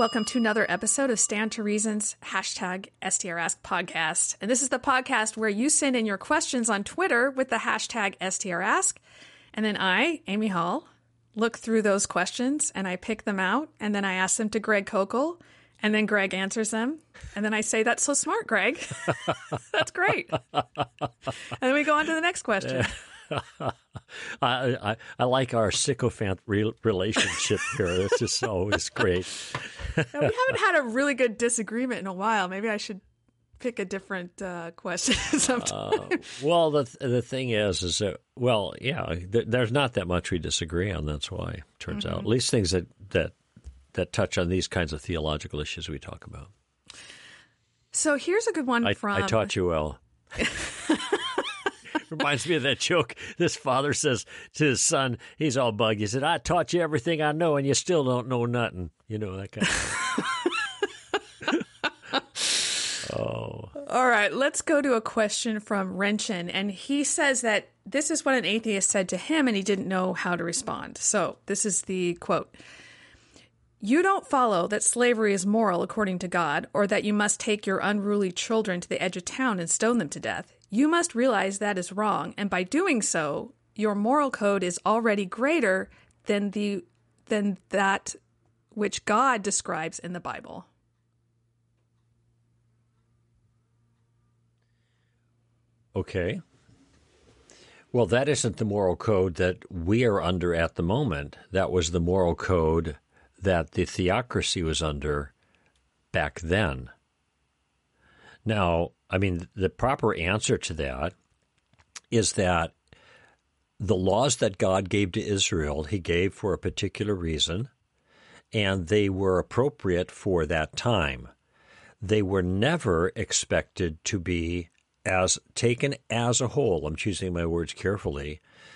Welcome to another episode of Stand to Reason's hashtag STRask podcast. And this is the podcast where you send in your questions on Twitter with the hashtag STRask. And then I, Amy Hall, look through those questions and I pick them out. And then I ask them to Greg Kokel. And then Greg answers them. And then I say, that's so smart, Greg. That's great. And then we go on to the next question. I like our sycophant relationship here. This is always great. Now, we haven't had a really good disagreement in a while. Maybe I should pick a different question sometime. Well, the thing is that, well, yeah, there's not that much we disagree on. That's why, it turns out. At least things that touch on these kinds of theological issues we talk about. So here's a good one I taught you well. Reminds me of that joke. This father says to his son, he's all bugged. He said, I taught you everything I know, and you still don't know nothing. You know, that kind of thing. Oh. All right, let's go to a question from Wrenchin. And he says that this is what an atheist said to him, and he didn't know how to respond. So this is the quote. You don't follow that slavery is moral according to God, or that you must take your unruly children to the edge of town and stone them to death. You must realize that is wrong, and by doing so, your moral code is already greater than that which God describes in the Bible. Okay. Well, that isn't the moral code that we are under at the moment. That was the moral code that the theocracy was under back then. Now, I mean, the proper answer to that is that the laws that God gave to Israel, he gave for a particular reason, and they were appropriate for that time. They were never expected to be taken as a whole, I'm choosing my words carefully,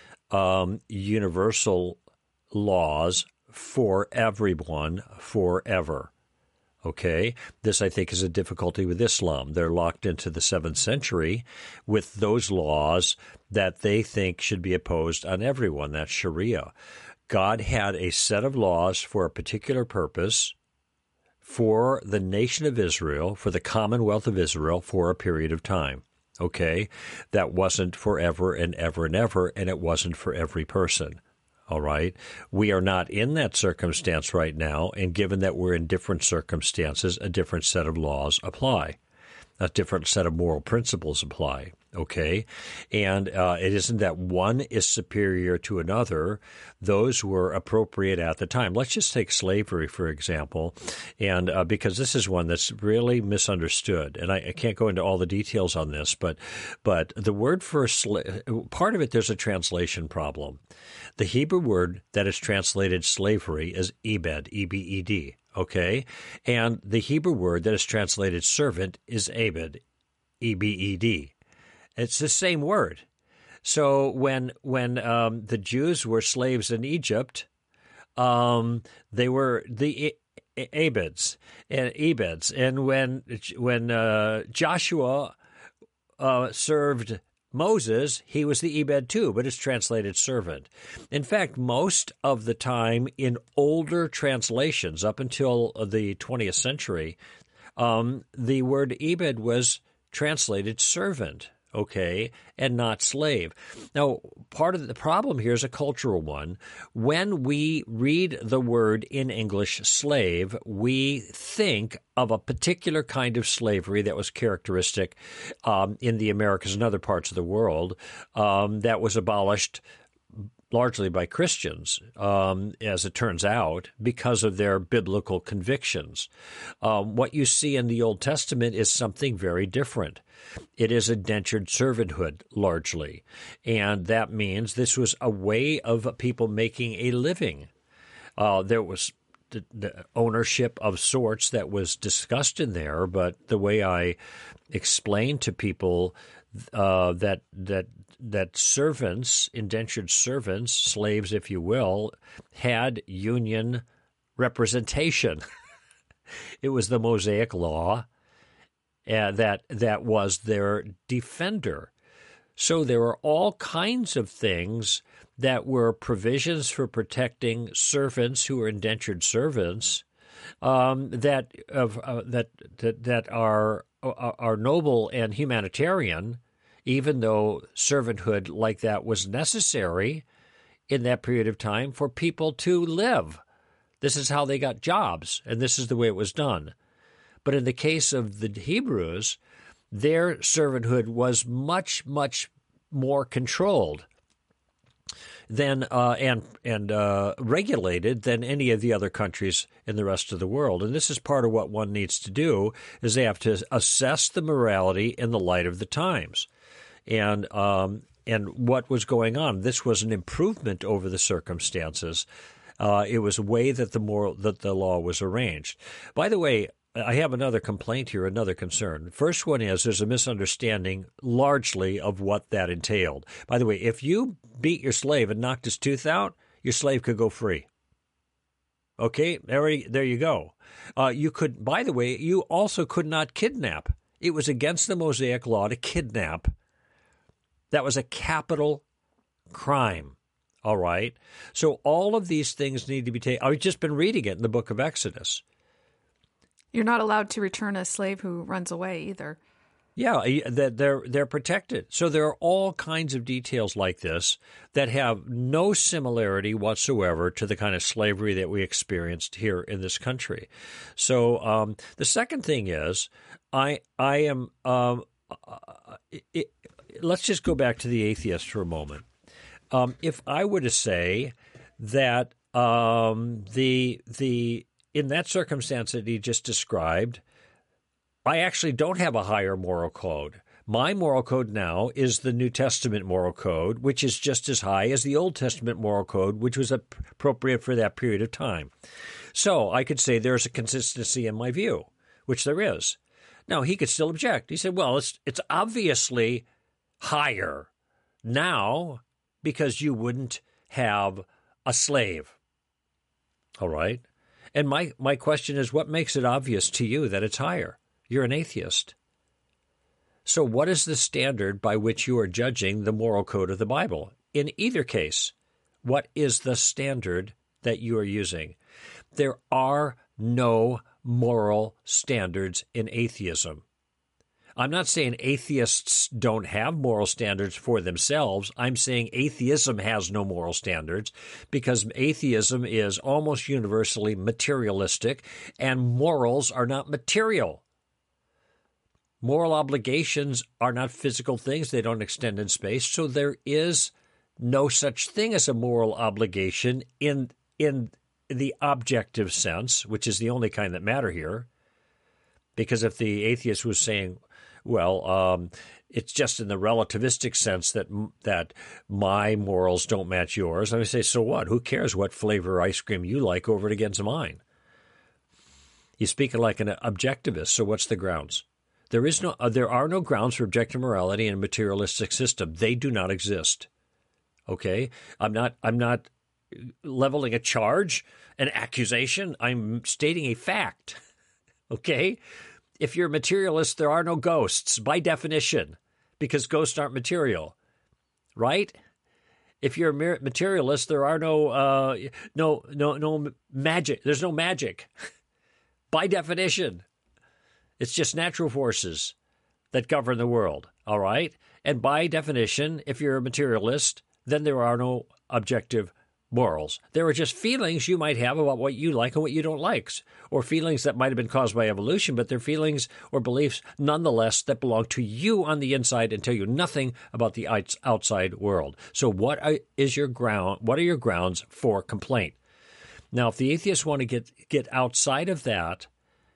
universal laws for everyone forever. Okay, this I think is a difficulty with Islam. They're locked into the 7th century with those laws that they think should be imposed on everyone. That's Sharia. God had a set of laws for a particular purpose for the nation of Israel, for the Commonwealth of Israel, for a period of time. Okay, that wasn't forever and ever and ever, and it wasn't for every person. All right. We are not in that circumstance right now. And given that we're in different circumstances, a different set of laws apply. A different set of moral principles apply. Okay. And it isn't that one is superior to another. Those were appropriate at the time. Let's just take slavery, for example. And because this is one that's really misunderstood. And I can't go into all the details on this, but the word for part of it, there's a translation problem. The Hebrew word that is translated slavery is ebed, E-B-E-D, okay? And the Hebrew word that is translated servant is abed, E-B-E-D. It's the same word. So when the Jews were slaves in Egypt, they were the abeds and ebeds. And when Joshua served Moses, he was the Ebed too, but it's translated servant. In fact, most of the time in older translations, up until the 20th century, the word Ebed was translated servant, okay, and not slave. Now, part of the problem here is a cultural one. When we read the word in English slave, we think of a particular kind of slavery that was characteristic in the Americas and other parts of the world that was abolished largely by Christians, as it turns out, because of their biblical convictions. What you see in the Old Testament is something very different. It is indentured servanthood, largely. And that means this was a way of people making a living. There was the ownership of sorts that was discussed in there, but the way I explain to people that servants, indentured servants, slaves, if you will, had union representation. It was the Mosaic law that was their defender. So there were all kinds of things that were provisions for protecting servants who were indentured servants that are noble and humanitarian, even though servanthood like that was necessary in that period of time for people to live. This is how they got jobs, and this is the way it was done. But in the case of the Hebrews, their servanthood was much, much more controlled than and regulated than any of the other countries in the rest of the world. And this is part of what one needs to do, is they have to assess the morality in the light of the times. And what was going on. This was an improvement over the circumstances. It was a way that the law was arranged. By the way, I have another complaint here, another concern. First one is there's a misunderstanding largely of what that entailed. By the way, if you beat your slave and knocked his tooth out, your slave could go free. Okay, there you go. You could, by the way, you also could not kidnap. It was against the Mosaic law to kidnap. That was a capital crime. All right. So all of these things need to be taken. I've just been reading it in the book of Exodus. You're not allowed to return a slave who runs away either. Yeah, they're protected. So there are all kinds of details like this that have no similarity whatsoever to the kind of slavery that we experienced here in this country. So the second thing is, let's just go back to the atheist for a moment. If I were to say that in that circumstance that he just described, I actually don't have a higher moral code. My moral code now is the New Testament moral code, which is just as high as the Old Testament moral code, which was appropriate for that period of time. So I could say there's a consistency in my view, which there is. Now, he could still object. He said, well, it's obviously higher now because you wouldn't have a slave. All right? And my question is, what makes it obvious to you that it's higher? You're an atheist. So what is the standard by which you are judging the moral code of the Bible? In either case, what is the standard that you are using? There are no moral standards in atheism. I'm not saying atheists don't have moral standards for themselves. I'm saying atheism has no moral standards because atheism is almost universally materialistic and morals are not material. Moral obligations are not physical things. They don't extend in space. So there is no such thing as a moral obligation in the objective sense, which is the only kind that matter here. Because if the atheist was saying, well, it's just in the relativistic sense that my morals don't match yours, I would say, so what? Who cares what flavor ice cream you like over it against mine? You're speaking like an objectivist, so what's the grounds? There are no grounds for objective morality in a materialistic system. They do not exist. Okay? I'm not leveling a charge, an accusation. I'm stating a fact. Okay? If you're a materialist, there are no ghosts by definition, because ghosts aren't material, right? If you're a materialist, there are no magic. There's no magic by definition. It's just natural forces that govern the world, all right? And by definition, if you're a materialist, then there are no objective morals. There are just feelings you might have about what you like and what you don't like, or feelings that might have been caused by evolution, but they're feelings or beliefs nonetheless that belong to you on the inside and tell you nothing about the outside world. So what are your grounds for complaint? Now, if the atheists want to get outside of that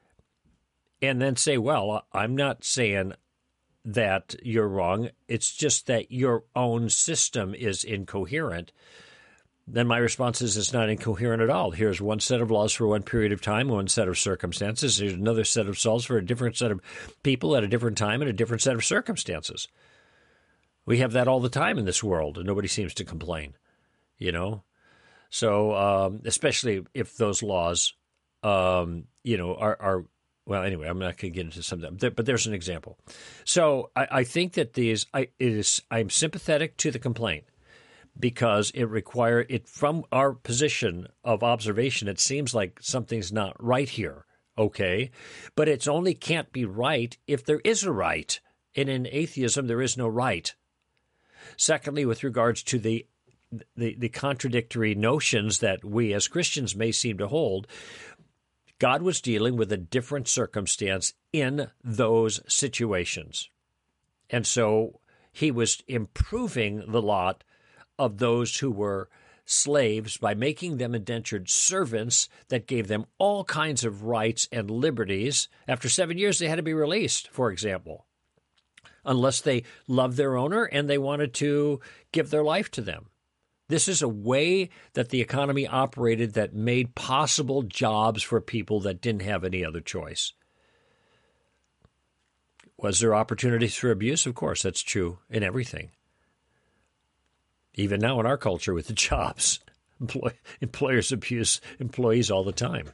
and then say, well, I'm not saying that you're wrong, it's just that your own system is incoherent, then my response is it's not incoherent at all. Here's one set of laws for one period of time, one set of circumstances. Here's another set of laws for a different set of people at a different time and a different set of circumstances. We have that all the time in this world, and nobody seems to complain, you know? So especially if those laws, are well, anyway, I'm not going to get into some of them, but there's an example. So I think that I'm sympathetic to the complaint. because from our position of observation, it seems like something's not right here. Okay, but it's only can't be right if there is a right. And in atheism, there is no right. Secondly, with regards to the contradictory notions that we as Christians may seem to hold, God was dealing with a different circumstance in those situations. And so he was improving the lot of those who were slaves by making them indentured servants that gave them all kinds of rights and liberties. After 7 years, they had to be released, for example, unless they loved their owner and they wanted to give their life to them. This is a way that the economy operated that made possible jobs for people that didn't have any other choice. Was there opportunities for abuse? Of course, that's true in everything. Even now in our culture with the jobs, employers abuse employees all the time.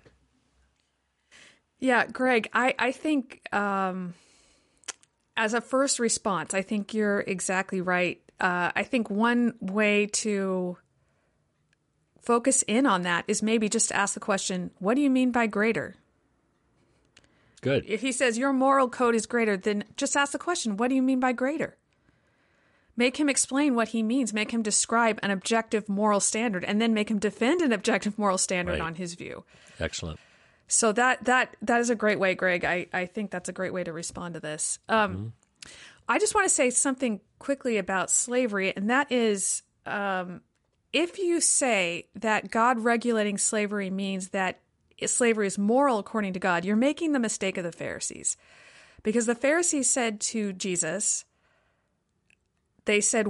Yeah, Greg, I think as a first response, I think you're exactly right. I think one way to focus in on that is maybe just to ask the question, what do you mean by greater? Good. If he says your moral code is greater, then just ask the question, what do you mean by greater? Make him explain what he means. Make him describe an objective moral standard, and then make him defend an objective moral standard on his view. Excellent. So that is a great way, Greg. I think that's a great way to respond to this. I just want to say something quickly about slavery, and that is if you say that God regulating slavery means that slavery is moral according to God, you're making the mistake of the Pharisees. Because the Pharisees said to Jesus, they said,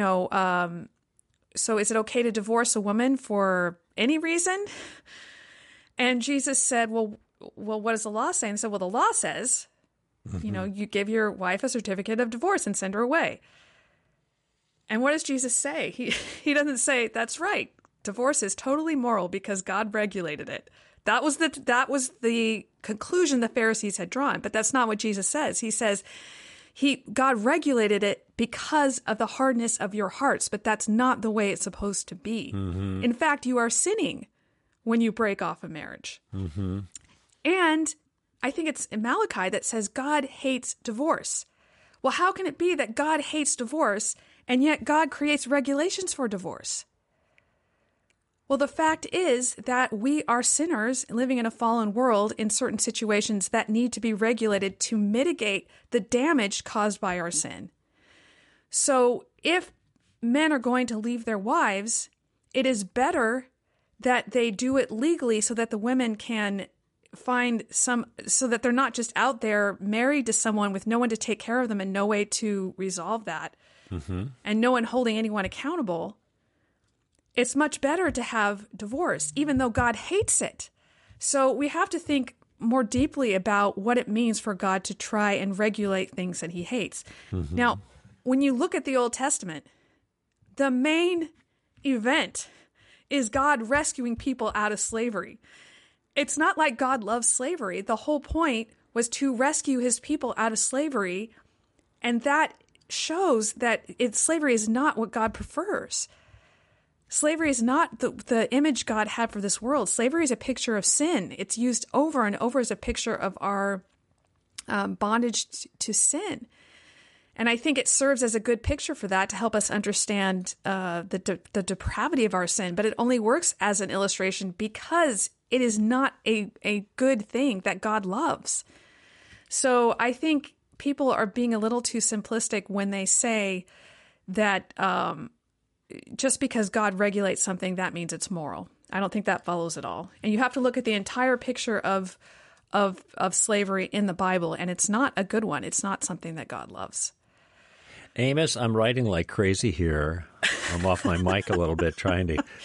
so is it okay to divorce a woman for any reason? And Jesus said, well, what does the law say? And said, well, the law says, you give your wife a certificate of divorce and send her away. And what does Jesus say? He doesn't say, that's right. Divorce is totally moral because God regulated it. That was the conclusion the Pharisees had drawn, but that's not what Jesus says. He says, God regulated it because of the hardness of your hearts, but that's not the way it's supposed to be. Mm-hmm. In fact, you are sinning when you break off a marriage. Mm-hmm. And I think it's in Malachi that says God hates divorce. Well, how can it be that God hates divorce and yet God creates regulations for divorce? Well, the fact is that we are sinners living in a fallen world in certain situations that need to be regulated to mitigate the damage caused by our sin. So if men are going to leave their wives, it is better that they do it legally so that the women can so that they're not just out there married to someone with no one to take care of them and no way to resolve that, and no one holding anyone accountable. It's much better to have divorce, even though God hates it. So we have to think more deeply about what it means for God to try and regulate things that he hates. Mm-hmm. Now, when you look at the Old Testament, the main event is God rescuing people out of slavery. It's not like God loves slavery. The whole point was to rescue his people out of slavery, and that shows that slavery is not what God prefers. Slavery is not the image God had for this world. Slavery is a picture of sin. It's used over and over as a picture of our bondage to sin. And I think it serves as a good picture for that to help us understand the depravity of our sin. But it only works as an illustration because it is not a good thing that God loves. So I think people are being a little too simplistic when they say that just because God regulates something, that means it's moral. I don't think that follows at all. And you have to look at the entire picture of slavery in the Bible, and it's not a good one. It's not something that God loves. Amos, I'm writing like crazy here. I'm off my mic a little bit trying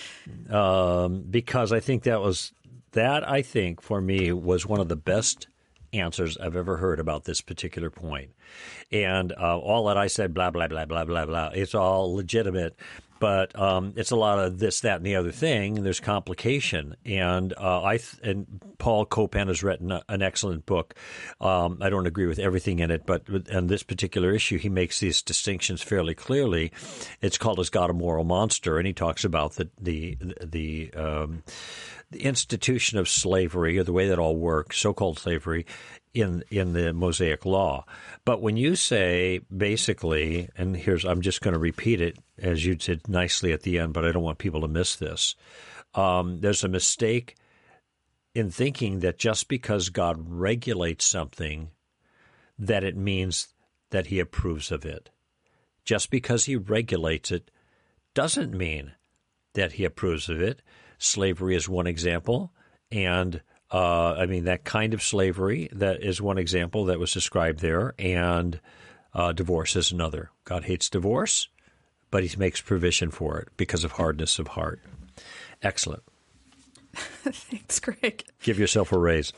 to, because I think I think for me was one of the best answers I've ever heard about this particular point. And all that I said, blah, blah, blah, blah, blah, blah, it's all legitimate. but it's a lot of this, that, and the other thing. And there's complication, and and Paul Copan has written an excellent book. I don't agree with everything in it, but on this particular issue, he makes these distinctions fairly clearly. It's called "Is God a Moral Monster?" and he talks about the institution of slavery, or the way that all works, so-called slavery, in the Mosaic Law. But when you say basically, and I'm just going to repeat it as you did nicely at the end, but I don't want people to miss this. There's a mistake in thinking that just because God regulates something, that it means that he approves of it. Just because he regulates it doesn't mean that he approves of it. Slavery is one example, and that kind of slavery, that is one example that was described there, and divorce is another. God hates divorce, but he makes provision for it because of hardness of heart. Excellent. Thanks, Greg. Give yourself a raise.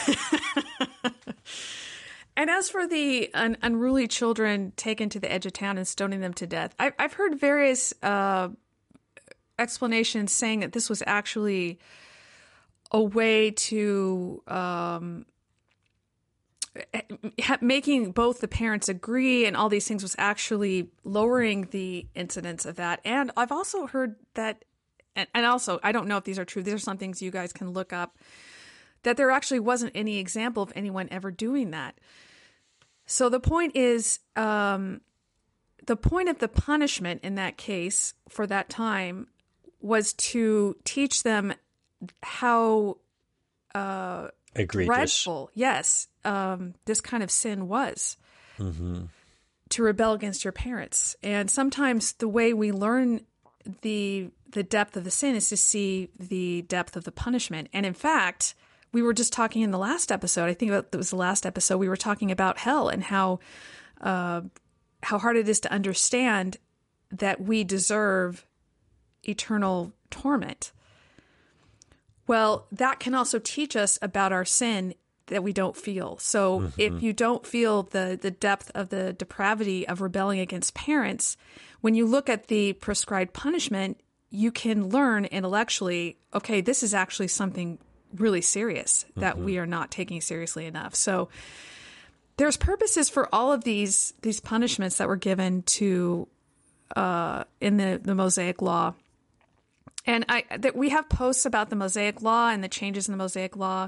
And as for the unruly children taken to the edge of town and stoning them to death, I've heard various explanations saying that this was actually a way to making both the parents agree and all these things was actually lowering the incidence of that. And I've also heard that, and also, I don't know if these are true, these are some things you guys can look up, that there actually wasn't any example of anyone ever doing that. So the point is, the point of the punishment in that case for that time was to teach them how dreadful, yes, this kind of sin was, to rebel against your parents. And sometimes the way we learn the depth of the sin is to see the depth of the punishment. And in fact, we were just talking in the last episode, I think it was the last episode, we were talking about hell and how hard it is to understand that we deserve eternal torment. Well, that can also teach us about our sin that we don't feel. So if you don't feel the depth of the depravity of rebelling against parents, when you look at the prescribed punishment, you can learn intellectually, okay, this is actually something really serious that we are not taking seriously enough. So there's purposes for all of these punishments that were given to in the Mosaic Law. And we have posts about the Mosaic Law and the changes in the Mosaic Law.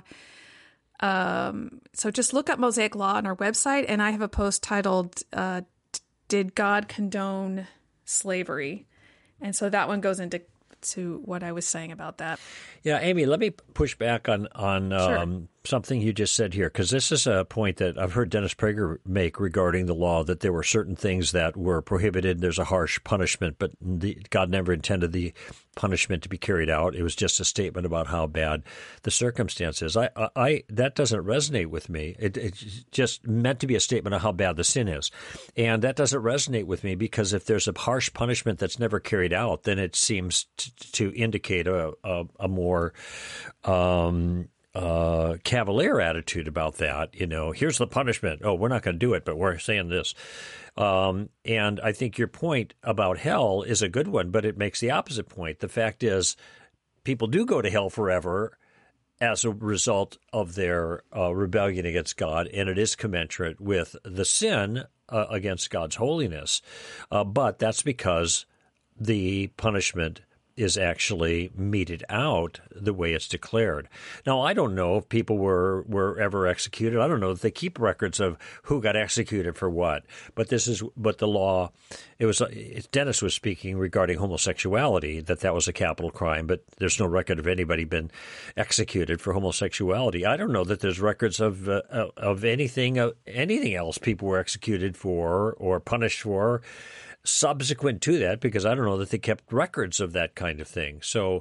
So just look up Mosaic Law on our website, and I have a post titled, Did God Condone Slavery? And so that one goes into what I was saying about that. Yeah, Amy, let me push back on Sure. something you just said here, because this is a point that I've heard Dennis Prager make regarding the law, that there were certain things that were prohibited. There's a harsh punishment, but God never intended the punishment to be carried out. It was just a statement about how bad the circumstance is. That doesn't resonate with me. It's just meant to be a statement of how bad the sin is. And that doesn't resonate with me, because if there's a harsh punishment that's never carried out, then it seems to indicate a more cavalier attitude about that. Here's the punishment. Oh, we're not going to do it, but we're saying this. And I think your point about hell is a good one, but it makes the opposite point. The fact is, people do go to hell forever as a result of their rebellion against God, and it is commensurate with the sin against God's holiness. But that's because the punishment is actually meted out the way it's declared. Now, I don't know if people were ever executed. I don't know if they keep records of who got executed for what. But the law. Dennis was speaking regarding homosexuality, that was a capital crime, but there's no record of anybody been executed for homosexuality. I don't know that there's records of anything else people were executed for or punished for subsequent to that, because I don't know that they kept records of that kind of thing. So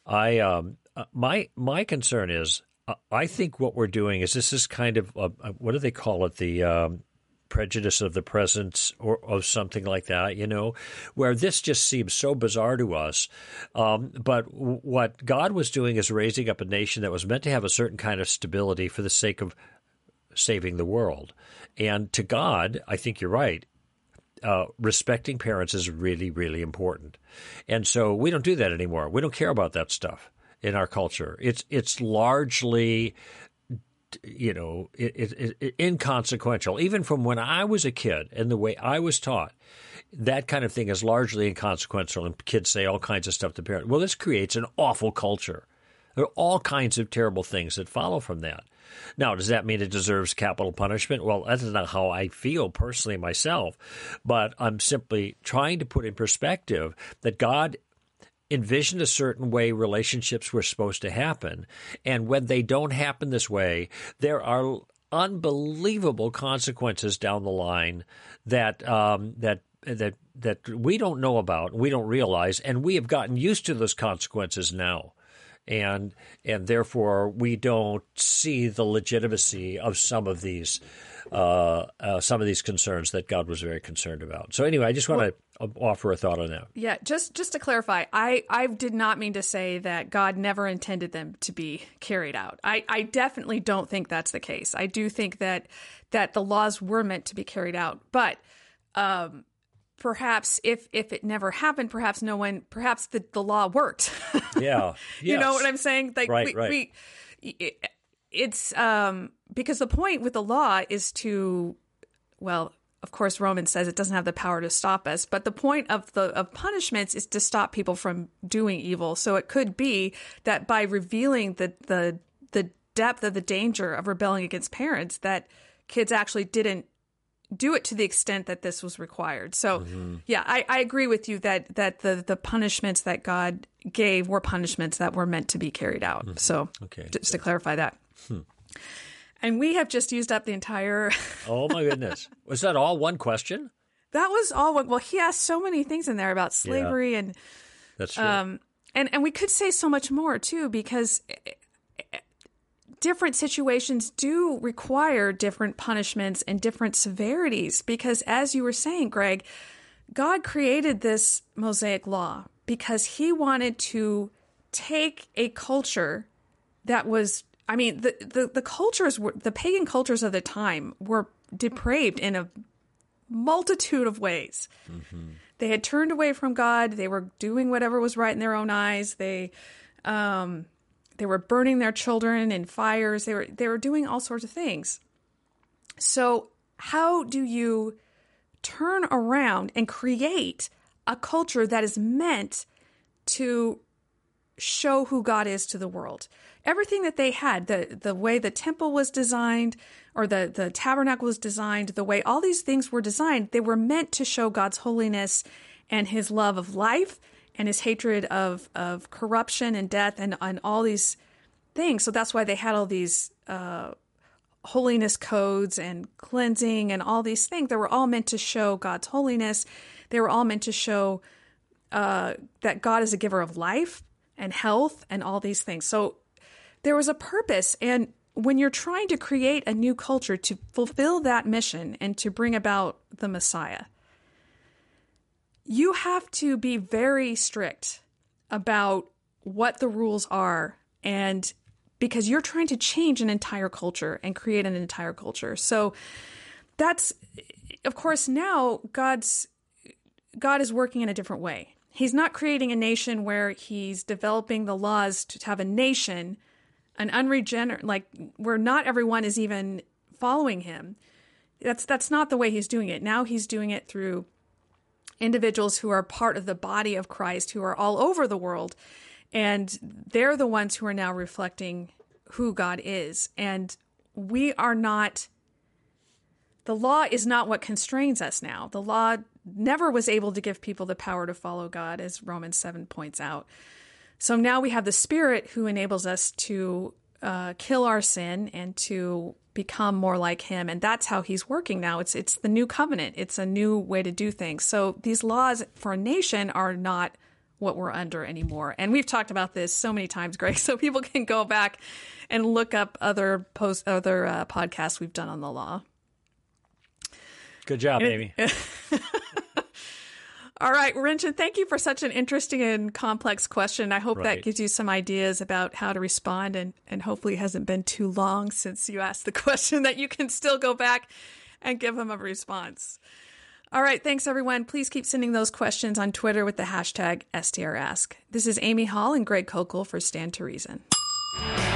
my concern is, I think what we're doing is, this is kind of what do they call it, the prejudice of the presence, or of something like that, where this just seems so bizarre to us. But what God was doing is raising up a nation that was meant to have a certain kind of stability for the sake of saving the world. And to God, I think you're right, respecting parents is really, really important. And so we don't do that anymore. We don't care about that stuff in our culture. It's largely, inconsequential. Even from when I was a kid and the way I was taught, that kind of thing is largely inconsequential. And kids say all kinds of stuff to parents. Well, this creates an awful culture. There are all kinds of terrible things that follow from that. Now, does that mean it deserves capital punishment? Well, that's not how I feel personally myself, but I'm simply trying to put in perspective that God envisioned a certain way relationships were supposed to happen, and when they don't happen this way, there are unbelievable consequences down the line that we don't know about, we don't realize, and we have gotten used to those consequences now. And therefore, we don't see the legitimacy of some of these concerns that God was very concerned about. So anyway, I just want to offer a thought on that. Yeah, just to clarify, I did not mean to say that God never intended them to be carried out. I definitely don't think that's the case. I do think that the laws were meant to be carried out, but perhaps if it never happened, perhaps the law worked. Yeah. Yes. You know what I'm saying? Like right. It's because the point with the law is to, well, of course, Romans says it doesn't have the power to stop us, but the point of punishments is to stop people from doing evil. So it could be that by revealing the depth of the danger of rebelling against parents, that kids actually didn't do it to the extent that this was required. So, yeah, I agree with you that the punishments that God gave were punishments that were meant to be carried out. So, just to clarify that. And we have just used up the entire... Oh, my goodness. Was that all one question? That was all one... Well, he asked so many things in there about slavery and... That's true. And we could say so much more, too, because different situations do require different punishments and different severities. Because as you were saying, Greg, God created this Mosaic law because he wanted to take a culture that was... I mean, the cultures, the pagan cultures of the time were depraved in a multitude of ways. They had turned away from God. They were doing whatever was right in their own eyes. They were burning their children in fires. They were doing all sorts of things. So how do you turn around and create a culture that is meant to show who God is to the world? Everything that they had, the way the temple was designed or the tabernacle was designed, the way all these things were designed, they were meant to show God's holiness and his love of life and his hatred of corruption and death and all these things. So that's why they had all these holiness codes and cleansing and all these things. They were all meant to show God's holiness. They were all meant to show that God is a giver of life and health and all these things. So there was a purpose. And when you're trying to create a new culture to fulfill that mission and to bring about the Messiah, you have to be very strict about what the rules are. And because you're trying to change an entire culture and create an entire culture. So that's, of course, now God is working in a different way. He's not creating a nation where he's developing the laws to have a nation, an unregenerate, like where not everyone is even following him. That's not the way he's doing it. Now he's doing it through individuals who are part of the body of Christ, who are all over the world. And they're the ones who are now reflecting who God is. And we are not, the law is not what constrains us now. The law never was able to give people the power to follow God, as Romans 7 points out. So now we have the Spirit who enables us to kill our sin and to become more like him. And that's how he's working now. It's the new covenant. It's a new way to do things. So these laws for a nation are not what we're under anymore. And we've talked about this so many times, Greg, so people can go back and look up other podcasts we've done on the law. Good job, Amy. All right, Renchen, thank you for such an interesting and complex question. I hope that gives you some ideas about how to respond, and hopefully it hasn't been too long since you asked the question that you can still go back and give him a response. All right, thanks everyone. Please keep sending those questions on Twitter with the hashtag STRask. This is Amy Hall and Greg Kokel for Stand to Reason.